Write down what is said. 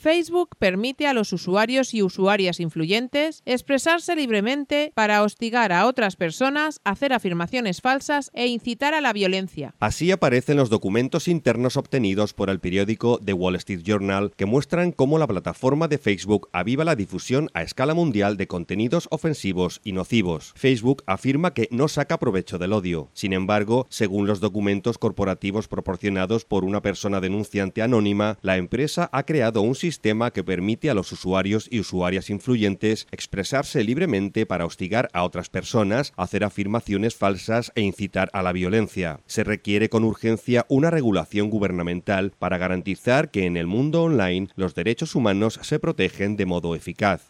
Facebook permite a los usuarios y usuarias influyentes expresarse libremente para hostigar a otras personas, hacer afirmaciones falsas e incitar a la violencia. Así aparecen los documentos internos obtenidos por el periódico The Wall Street Journal que muestran cómo la plataforma de Facebook aviva la difusión a escala mundial de contenidos ofensivos y nocivos. Facebook afirma que no saca provecho del odio. Sin embargo, según los documentos corporativos proporcionados por una persona denunciante anónima, la empresa ha creado un sistema que permite a los usuarios y usuarias influyentes expresarse libremente para hostigar a otras personas, hacer afirmaciones falsas e incitar a la violencia. Se requiere con urgencia una regulación gubernamental para garantizar que en el mundo online los derechos humanos se protegen de modo eficaz.